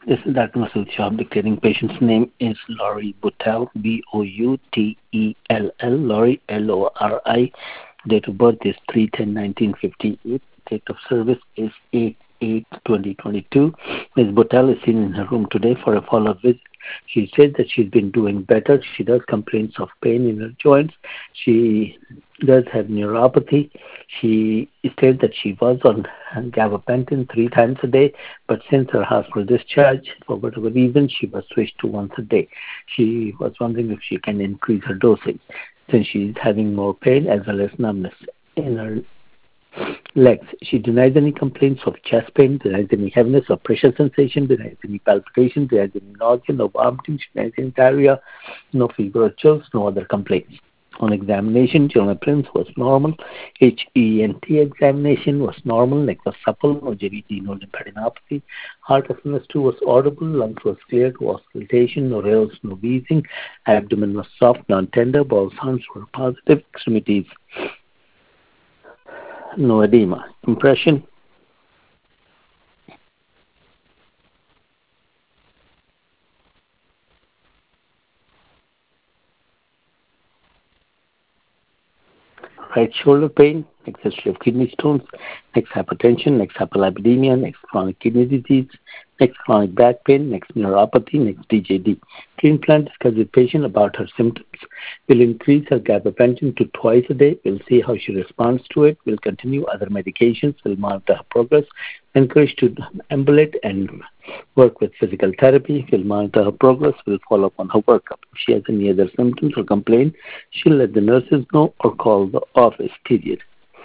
This is Dr. Masood Shah dictating. Patient's name is Lori Butell, Boutell, Lori, Lori. Date of birth is 3/10/1958. Date of service is 8/8/2022. Ms. Butell is seen in her room today for a follow-up visit. She says that she's been doing better. She does complaints of pain in her joints. She does have neuropathy. She said that she was on gabapentin 3 times a day, but since her hospital discharge, for whatever reason, she was switched to once a day. She was wondering if she can increase her dosage since she's having more pain as well as numbness in her legs. She denies any complaints of chest pain, denies any heaviness or pressure sensation, denies any palpitation, denies any nausea, no vomiting, she denies any diarrhea, no fever or chills, no other complaints. On examination, general appearance was normal. HENT examination was normal. Neck was supple, no JVT, no lymphadenopathy. Heart FMS2 was audible. Lungs was clear, no auscultation, no rales, no wheezing. Abdomen was soft, non-tender. Bowel sounds were positive. Extremities, no edema. Impression: right shoulder pain, next history of kidney stones, next hypertension, next hyperlipidemia, next chronic kidney disease, next chronic back pain, next neuropathy, next DJD. Treatment plan discusses with patient about her symptoms. We'll increase her gabapentin to twice a day. We'll see how she responds to it. We'll continue other medications. We'll monitor her progress. Encourage to ambulate and work with physical therapy. We'll monitor her progress. We'll follow up on her workup. If she has any other symptoms or complaint, she'll let the nurses know or call the office, period.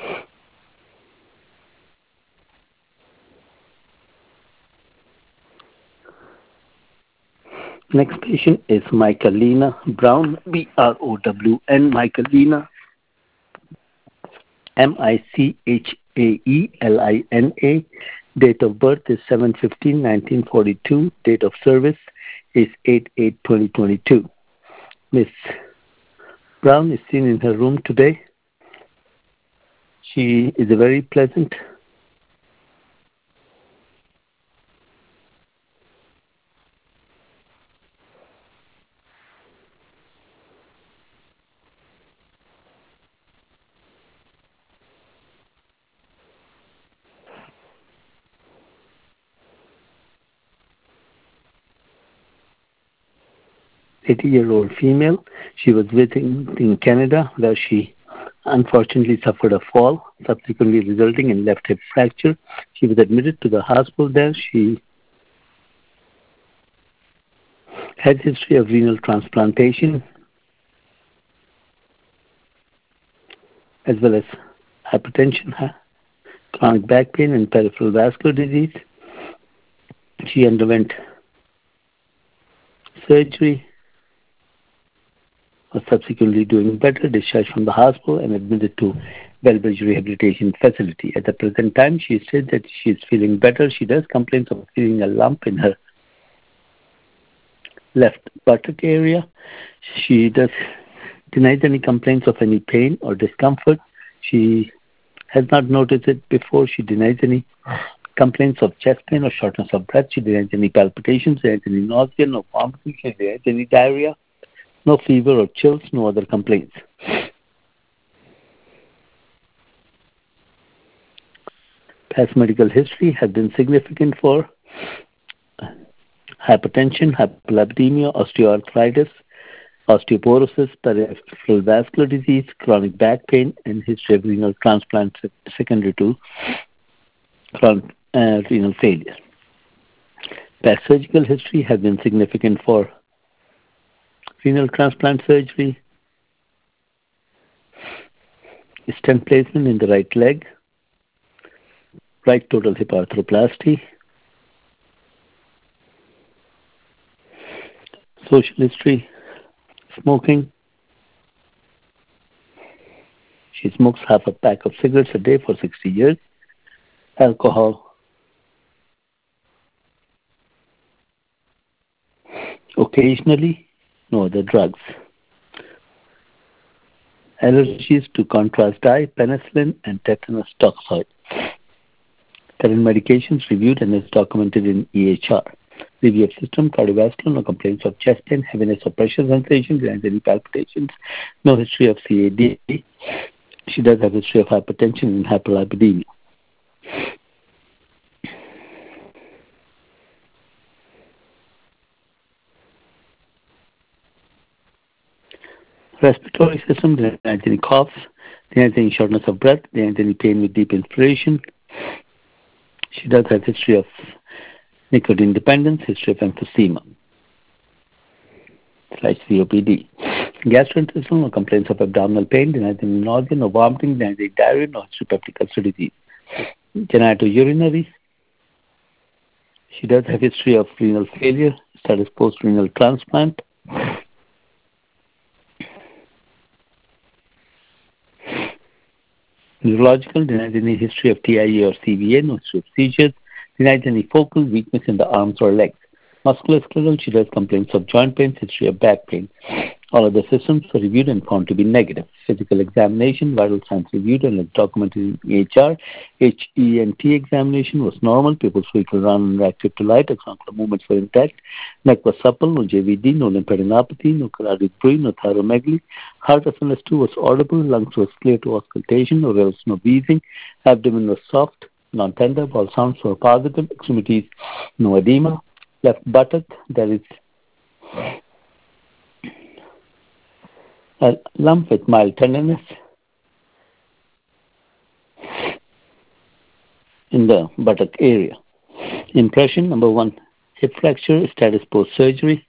Next patient is Michaelina Brown, Brown, Michaelina, Michaelina. Date of birth is 7/15/1942. Date of service is 8/8/2022. Miss Brown is seen in her room today. She is a very pleasant, 80-year-old female. She was visiting in Canada where she unfortunately suffered a fall, subsequently resulting in left hip fracture. She was admitted to the hospital there. She had history of renal transplantation as well as hypertension, chronic back pain, and peripheral vascular disease. She underwent surgery, was subsequently doing better, discharged from the hospital, and admitted to Bellbridge Rehabilitation Facility. At the present time, she said that she is feeling better. She does complain of feeling a lump in her left buttock area. She does denies any complaints of any pain or discomfort. She has not noticed it before. She denies any complaints of chest pain or shortness of breath. She denies any palpitations, denies any nausea, no vomiting, she denies any diarrhea, no fever or chills, no other complaints. Past medical history has been significant for hypertension, hyperlipidemia, osteoarthritis, osteoporosis, peripheral vascular disease, chronic back pain, and history of renal transplant secondary to renal failure. Past surgical history has been significant for renal transplant surgery, stent placement in the right leg, right total hip arthroplasty, social history, smoking. She smokes half a pack of cigarettes a day for 60 years. Alcohol, occasionally, no other drugs. Allergies to contrast dye, penicillin, and tetanus toxoid. Current medications reviewed and is documented in EHR. CVF system, cardiovascular, no complaints of chest pain, heaviness or pressure sensation, denies any palpitations, no history of CAD. She does have history of hypertension and hyperlipidemia. Respiratory system, denies any coughs, denies any shortness of breath, denies any pain with deep inspiration. She does have history of nicotine dependence, history of emphysema / COPD. Gastrointestinal, no complaints of abdominal pain, denies any nausea, no vomiting, denies any diarrhea, no history of peptic ulcer disease. Genitourinary, she does have history of renal failure, status post-renal transplant. Neurological, denies any history of TIA or CVA, no history of seizures, denies any focal weakness in the arms or legs. Musculoskeletal, she does complaints of joint pain, history of back pain. All of the systems were reviewed and found to be negative. Physical examination, vital signs reviewed and as documented in EHR. HENT examination was normal. Pupils fecal round and reactive to light. Axonal movements were intact. Neck was supple. No JVD. No lymphadenopathy. No cardiac breathing. No thyromegaly. Heart SNS2 was audible. Lungs was clear to auscultation. No rels, no wheezing. Abdomen was soft, non-tender. All sounds were positive. Extremities, no edema. Left buttock, there is a lump with mild tenderness in the buttock area. Impression, number 1, hip fracture, status post-surgery.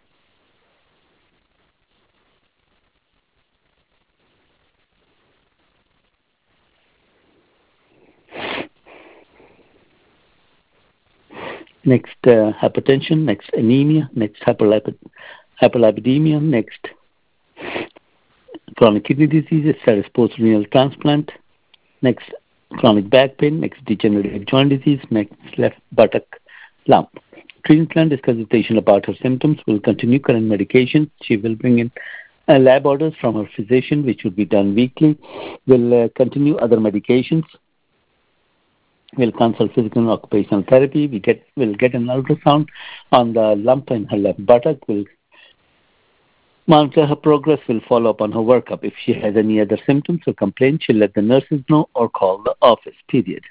Next, hypertension. Next, anemia. Next, hyperlipidemia. Next, chronic kidney disease, status post-renal transplant. Next, chronic back pain. Next, degenerative joint disease. Next, left buttock lump. Treatment plan discusses patient about her symptoms. Will continue current medication. She will bring in lab orders from her physician, which will be done weekly. Will continue other medications. We'll consult physical and occupational therapy. We'll get an ultrasound on the lump in her left buttock. We'll monitor her progress. We'll follow up on her workup. If she has any other symptoms or complaints, she'll let the nurses know or call the office, period.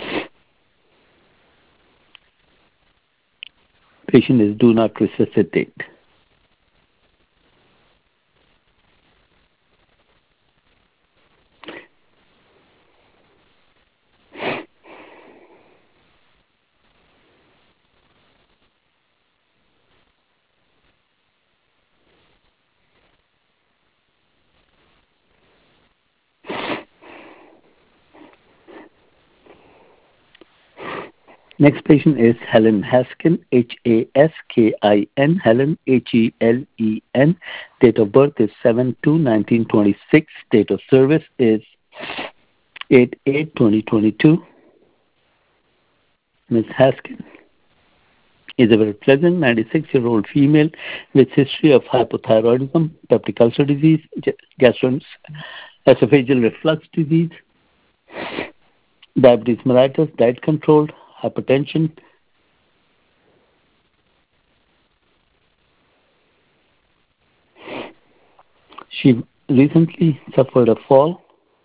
Patient is do not resuscitate. Next patient is Helen Haskin, Haskin, Helen, Helen. Date of birth is 7/2/1926. Date of service is 8/8/2022. Ms. Haskin is a very pleasant 96-year-old female with history of hypothyroidism, peptic ulcer disease, gastroesophageal reflux disease, diabetes mellitus, diet controlled, hypertension. She recently suffered a fall.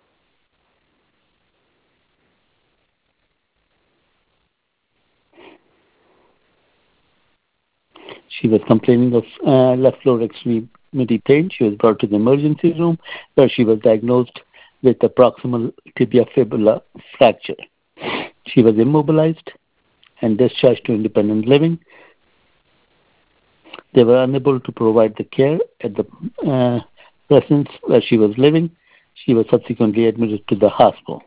She was complaining of left lower extremity pain. She was brought to the emergency room where she was diagnosed with a proximal tibia fibula fracture. She was immobilized and discharged to independent living. They were unable to provide the care at the residence where she was living. She was subsequently admitted to the hospital.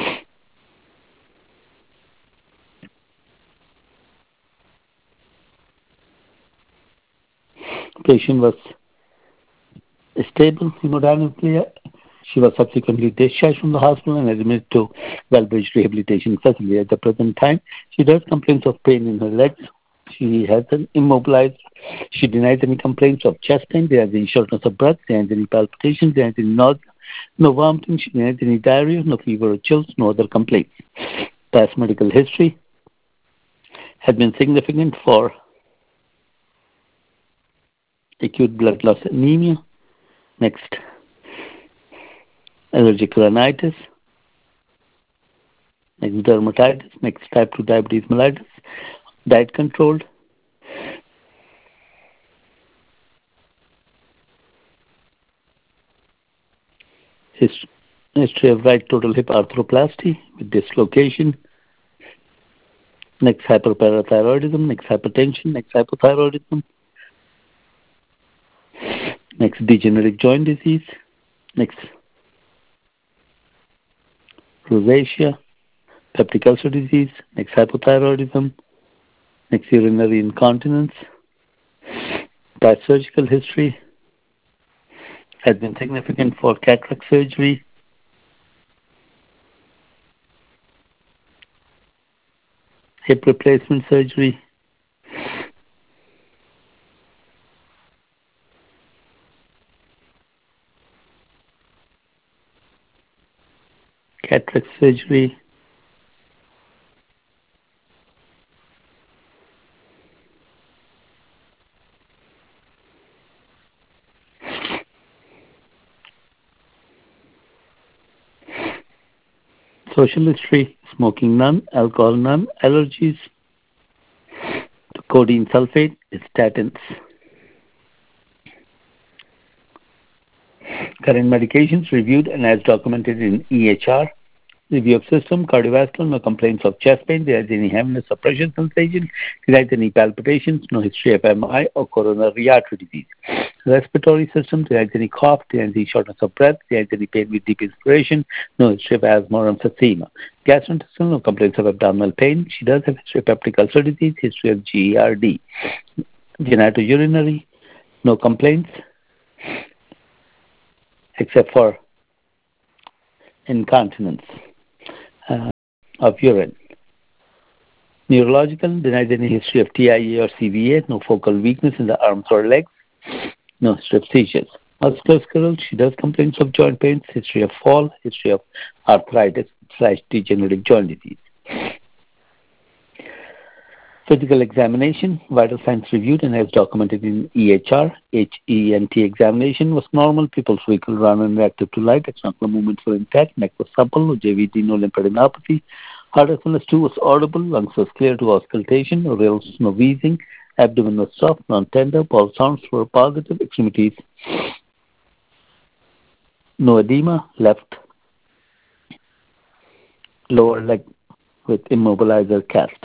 Patient was stable hemodynamically. She was subsequently discharged from the hospital and admitted to Wellbridge Rehabilitation Facility. At the present time, she does complaints of pain in her legs. She has been immobilized. She denies any complaints of chest pain. There is any shortness of breath. There is any palpitations. There is any nausea. No vomiting. She denies any diarrhea. No fever or chills. No other complaints. Past medical history had been significant for acute blood loss anemia. Next, allergic rhinitis. Next, dermatitis. Next, type 2 diabetes mellitus. Diet controlled. Hist- History of right total hip arthroplasty with dislocation. Next, hyperparathyroidism. Next, hypertension. Next, hypothyroidism. Next, degenerative joint disease. Next, rosacea. Peptic ulcer disease. Next, hypothyroidism. Next, urinary incontinence. Past surgical history has been significant for cataract surgery. Hip replacement surgery. Cataract surgery. Social history, smoking none, alcohol none, allergies, codeine sulfate, statins. Current medications reviewed and as documented in EHR. Review of system, cardiovascular, no complaints of chest pain, there is any heaviness, suppression sensation, there is any palpitations, no history of MI or coronary artery disease. Respiratory system, there is any cough, there is any shortness of breath, there is any pain with deep inspiration, no history of asthma or emphysema. Gastrointestinal, no complaints of abdominal pain. She does have history of peptic ulcer disease, history of GERD. Genitourinary, no complaints except for incontinence of urine. Neurological, denies any history of TIA or CVA, no focal weakness in the arms or legs, no history of seizures. Musculoskeletal, she does complaints of joint pains, history of fall, history of arthritis / degenerative joint disease. Physical examination, vital signs reviewed and as documented in EHR. HENT examination was normal. Pupils vehicle run and reactive to light. Extraocular movements were intact. Neck was supple. JVD, no lymphadenopathy. Heart SLS2 was audible. Lungs was clear to auscultation. Orals, no wheezing. Abdomen was soft, non-tender. Bowel sounds were positive. Extremities, no edema. Left lower leg with immobilizer cast.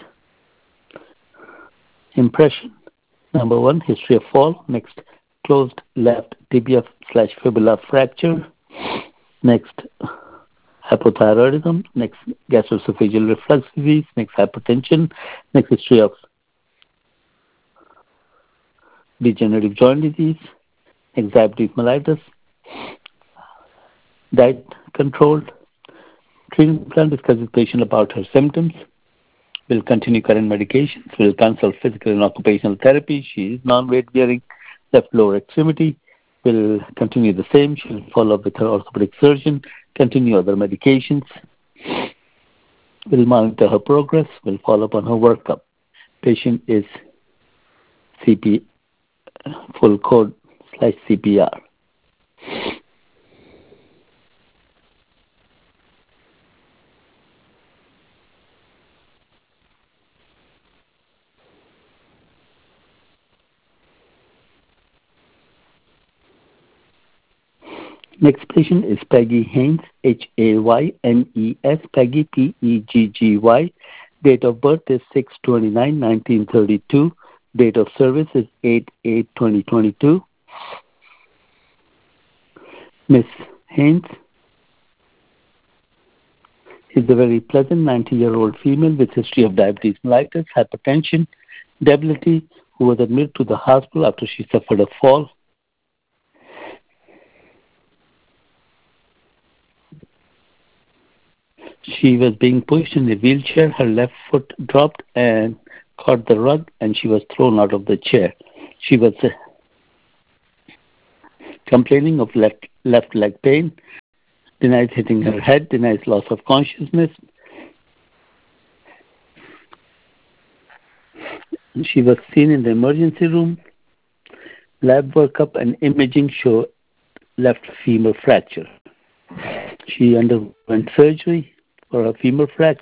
Impression. Number 1, history of fall. Next, closed left tibia / fibula fracture. Next, hypothyroidism. Next, gastroesophageal reflux disease. Next, hypertension. Next, history of degenerative joint disease. Next, diabetes mellitus. Diet controlled. Treatment plan discusses patient about her symptoms. Will continue current medications. Will consult physical and occupational therapy. She is non-weight bearing. Left lower extremity. Will continue the same. She will follow up with her orthopedic surgeon. Continue other medications. Will monitor her progress. Will follow up on her workup. Patient is CP full code / CPR. Next patient is Peggy Haynes, Haynes, Peggy, Peggy. Date of birth is 6/29/1932. Date of service is 8/8/2022. Miss Haynes is a very pleasant 90-year-old female with history of diabetes mellitus, hypertension, debility, who was admitted to the hospital after she suffered a fall. She was being pushed in a wheelchair. Her left foot dropped and caught the rug, and she was thrown out of the chair. She was complaining of left leg pain, denies hitting her head, denies loss of consciousness. She was seen in the emergency room. Lab workup and imaging show left femur fracture. She underwent surgery for a femur fracture.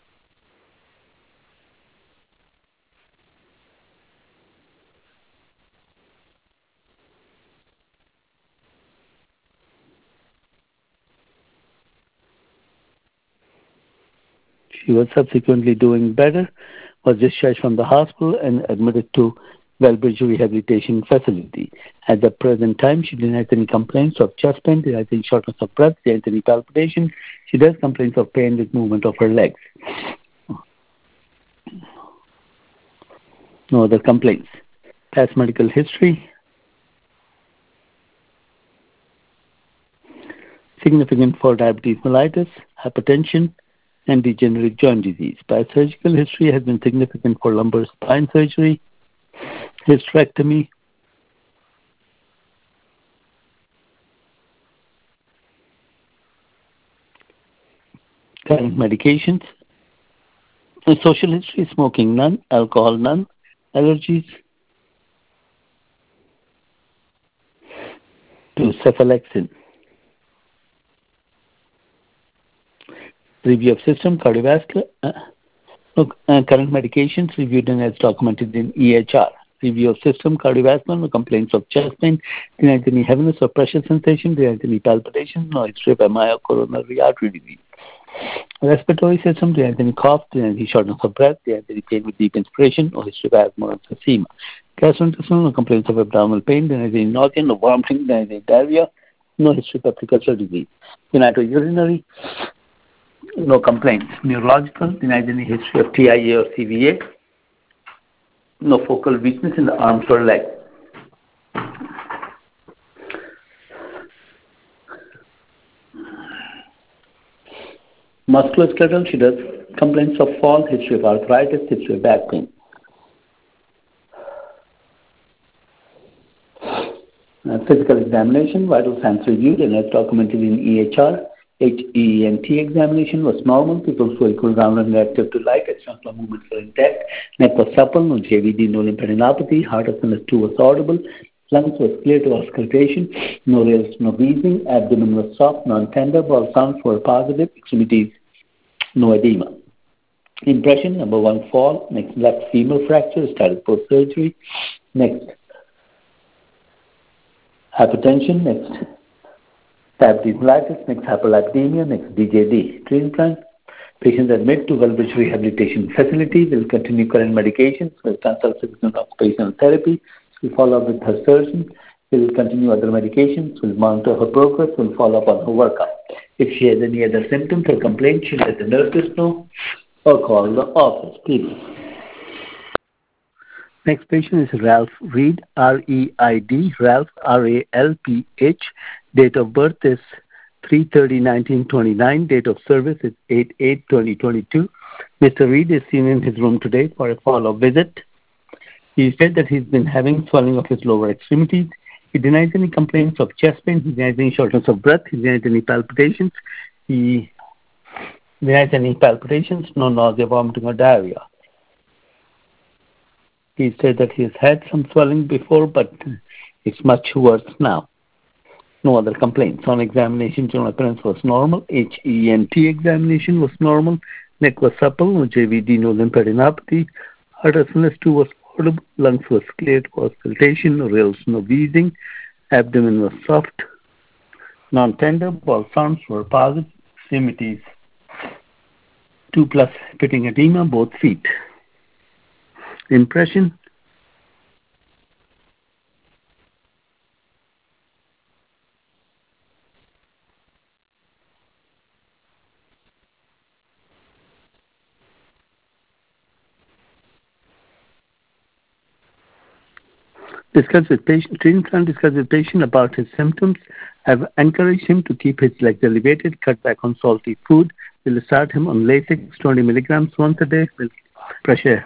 She was subsequently doing better, was discharged from the hospital and admitted to Wellbridge Rehabilitation Facility. At the present time, she denies any complaints of chest pain, denies any shortness of breath, denies any palpitation. She does complaints of pain with movement of her legs. No other complaints. Past medical history. Significant for diabetes mellitus, hypertension, and degenerative joint disease. Past surgical history has been significant for lumbar spine surgery, hysterectomy, current medications. Social history, smoking none, alcohol none, allergies to cephalexin. Review of system, cardiovascular, current medications reviewed and as documented in EHR. Review of system, cardiovascular, no complaints of chest pain, denies any heaviness or pressure sensation, denies any palpitation, no history of MI or coronary artery disease. Respiratory system, denies any cough, denies any shortness of breath, denies any pain with deep inspiration, no history of asthma or emphysema. Gastrointestinal, no complaints of abdominal pain, denies any nausea, no vomiting, denies any diarrhea, no history of peptic ulcer disease. Urinary, no complaints. Neurological, denies any history of TIA or CVA. No focal weakness in the arms or legs. Musculoskeletal, she does complaints of fall, history of arthritis, history of back pain. Physical examination, vital signs reviewed and as documented in EHR. HENT examination was normal. Pupils were equal, round and reactive to light. Extraocular movements were intact. Neck was supple. No JVD, no lymphadenopathy. Heart SNS2 was audible. Lungs was clear to auscultation. No rales, no wheezing. Abdomen was soft, non-tender. Bowel sounds were positive. Extremities, no edema. Impression, number one, fall. Next, left femur fracture, started post-surgery. Next, hypertension. Next, diabetes mellitus. Next, hyperlipidemia. Next, DJD. Treatment plan. Patients admitted to Wellbridge Rehabilitation Facility will continue current medications, will consult physical and occupational therapy, will follow up with her surgeon, will continue other medications, will monitor her progress, will follow up on her workup. If she has any other symptoms or complaints, she'll let the nurses know or call the office, please. Next patient is Ralph Reed, R-E-I-D, Ralph, R-A-L-P-H. Date of birth is 3/30/1929. Date of service is 8/8/2022. Mr. Reed is seen in his room today for a follow-up visit. He said that he's been having swelling of his lower extremities. He denies any complaints of chest pain. He denies any shortness of breath. He denies any palpitations. He denies any palpitations, no nausea, vomiting, or diarrhea. He said that he has had some swelling before, but it's much worse now. No other complaints. On examination, general appearance was normal. HENT examination was normal. Neck was supple. No JVD, no lymphadenopathy. Heart SNS2 was audible. Lungs was clear to auscultation. No rales, no wheezing. Abdomen was soft, non-tender. Bowel sounds were positive. Extremities 2+ pitting edema, both feet. Impression. Discuss with patient, treatment plan, discuss with patient about his symptoms. I've encouraged him to keep his legs elevated, cut back on salty food. We'll start him on Lasix, 20 milligrams once a day. With pressure.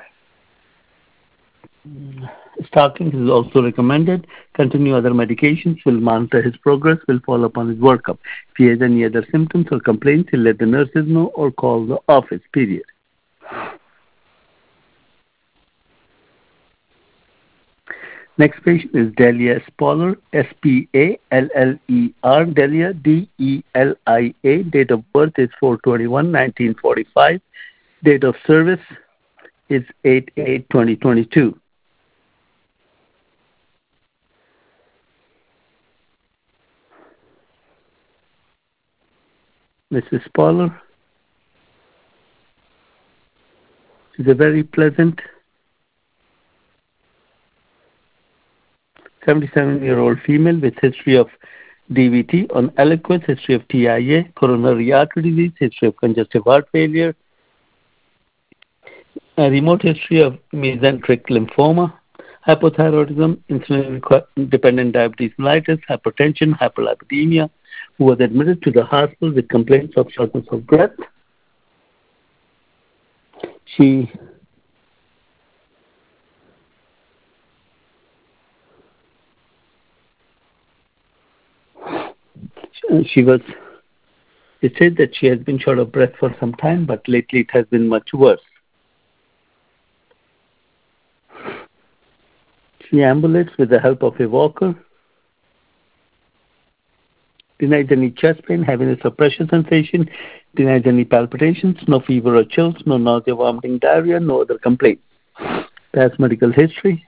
Stalking is also recommended. Continue other medications. We'll monitor his progress. We'll follow up on his workup. If he has any other symptoms or complaints, he'll let the nurses know or call the office, period. Next patient is Delia Spaller, Spaller, Delia, Delia. Date of birth is 4/21/1945. Date of service is 8/8/2022. Mrs. Spaller is a very pleasant 77-year-old female with history of DVT on Eliquis, history of TIA, coronary artery disease, history of congestive heart failure, a remote history of mesenteric lymphoma, hypothyroidism, insulin-dependent diabetes mellitus, hypertension, hyperlipidemia, who was admitted to the hospital with complaints of shortness of breath. She was, it said that she has been short of breath for some time, but lately it has been much worse. She ambulates with the help of a walker. Denies any chest pain, heaviness or pressure sensation. Denies any palpitations, no fever or chills, no nausea, vomiting, diarrhea, no other complaints. Past medical history.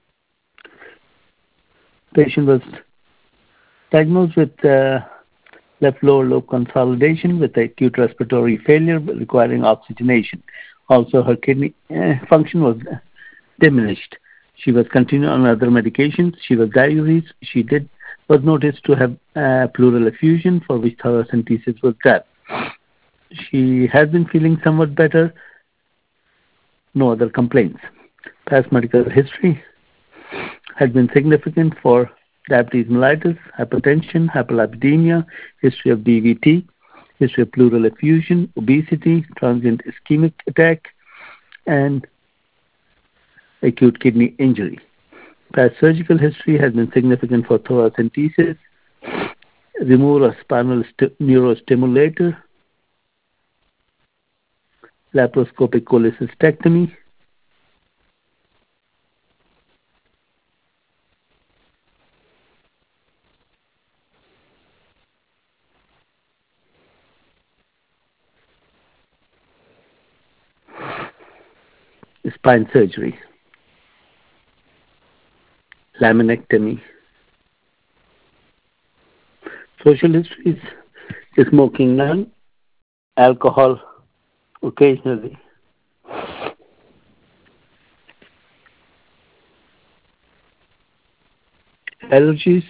Patient was diagnosed with left lower lobe consolidation with acute respiratory failure requiring oxygenation. Also, her kidney function was diminished. She was continuing on other medications. She was diuresed. She was noticed to have pleural effusion, for which thoracentesis was done. She has been feeling somewhat better. No other complaints. Past medical history has been significant for diabetes mellitus, hypertension, hyperlipidemia, history of DVT, history of pleural effusion, obesity, transient ischemic attack, and acute kidney injury. Past surgical history has been significant for thoracentesis, removal of spinal neurostimulator, laparoscopic cholecystectomy, spine surgery, laminectomy. Social histories: smoking none, alcohol occasionally. Allergies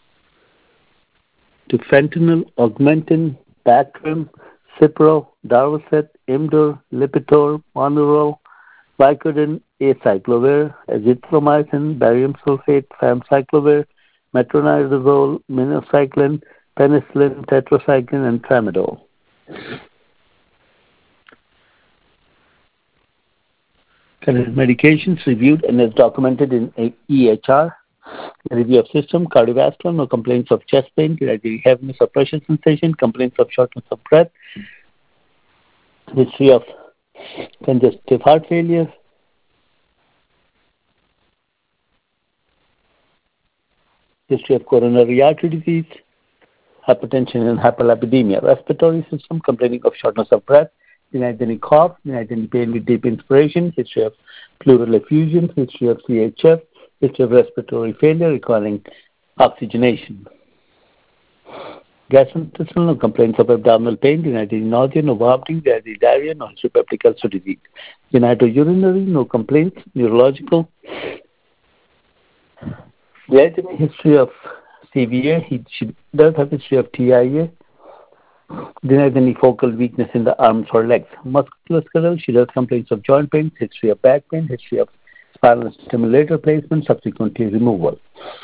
to fentanyl, augmentin, Bactrim, Cipro, Darvocet, Imdur, Lipitor, Monurol, Vicodin, acyclovir, azithromycin, barium sulfate, famciclovir, metronidazole, minocycline, penicillin, tetracycline, and tramadol. Current medications reviewed and is documented in EHR. Review of system, cardiovascular, no complaints of chest pain, heaviness or pressure sensation, complaints of shortness of breath, history of congestive heart failure, history of coronary artery disease, hypertension and hyperlipidemia, respiratory system, complaining of shortness of breath, denies any cough, denies any pain with deep inspiration, history of pleural effusion, history of CHF, history of respiratory failure requiring oxygenation. Gastrointestinal, no complaints of abdominal pain, denies any nausea, no vomiting, denies any diarrhea, no history of peptic ulcer disease. Genitourinary, no complaints, neurological. There is any history of CVA, she does have history of TIA. Denies any focal weakness in the arms or legs. Musculoskeletal, she does complaints of joint pain, history of back pain, history of spinal stimulator placement, subsequently removal.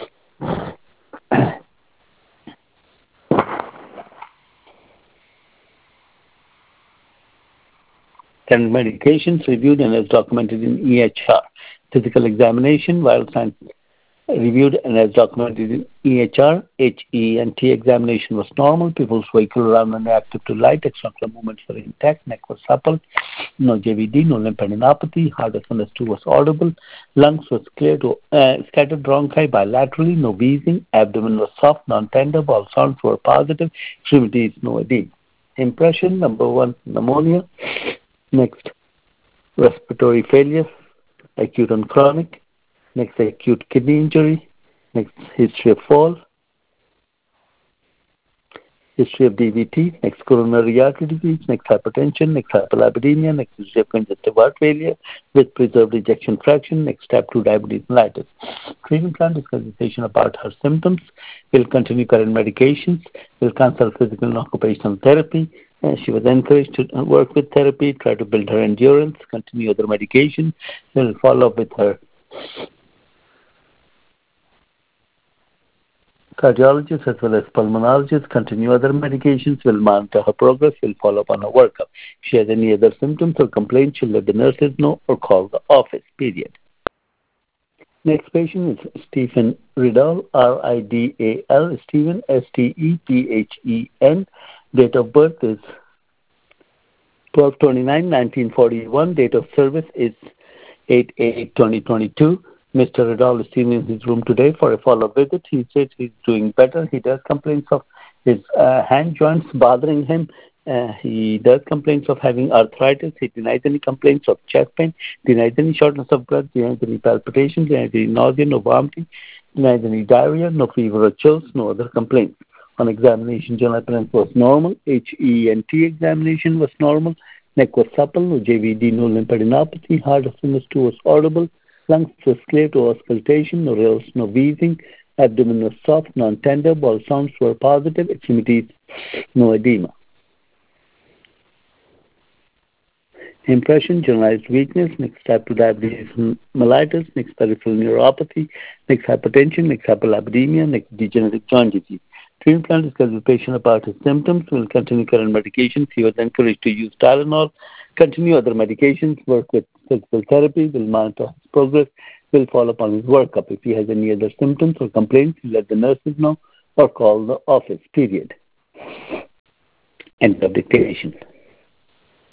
Current medications reviewed and as documented in EHR. Physical examination, vital signs reviewed and as documented in EHR, HENT examination was normal. People's vehicle around and reactive to light. Extraocular movements were intact. Neck was supple. No JVD, no lymphadenopathy. Heart SN2 was audible. Lungs was clear to scattered bronchi bilaterally. No wheezing. Abdomen was soft, non-tender. All sounds were positive. Extremities, no edema. Impression, number 1, pneumonia. Next, respiratory failure, acute and chronic. Next, acute kidney injury. Next, history of fall. History of DVT. Next, coronary artery disease. Next, hypertension. Next, hyperlipidemia. Next, history of congestive heart failure with preserved ejection fraction. Next, type 2 diabetes mellitus. Treatment plan discusses patient about her symptoms. Will continue current medications. Will consult physical and occupational therapy. She was encouraged to work with therapy, try to build her endurance, continue other medication. Will follow up with her cardiologist as well as pulmonologist, continue other medications, will monitor her progress, will follow up on her workup. If she has any other symptoms or complaints, she'll let the nurses know or call the office, period. Next patient is Stephen Riddall, Ridal, Stephen, Stephen. Date of birth is 12/29/1941. Date of service is 8/8/2022. Mr. Riddall is seen in his room today for a follow-up visit. He says he's doing better. He does complaints of his hand joints bothering him. He does complaints of having arthritis. He denies any complaints of chest pain, denies any shortness of breath, denies any palpitations, denies any nausea, no vomiting, denies any diarrhea, no fever or chills, no other complaints. On examination, general appearance was normal. HENT examination was normal. Neck was supple, no JVD, no lymphadenopathy. Heart SN2 was audible. Lungs was clear to auscultation, no rales, no wheezing. Abdomen was soft, non-tender. All sounds were positive. Extremities, no edema. Impression, generalized weakness. Next, type 2 diabetes mellitus. Next, peripheral neuropathy. Next, hypertension. Next, hyperlipidemia. Next, degenerative joint disease. Treatment plan discusses with the patient about his symptoms. Will continue current medications. He was encouraged to use Tylenol. Continue other medications. Work with physical therapy. Will monitor his progress. Will follow up on his workup. If he has any other symptoms or complaints, let the nurses know or call the office, period. End of dictation.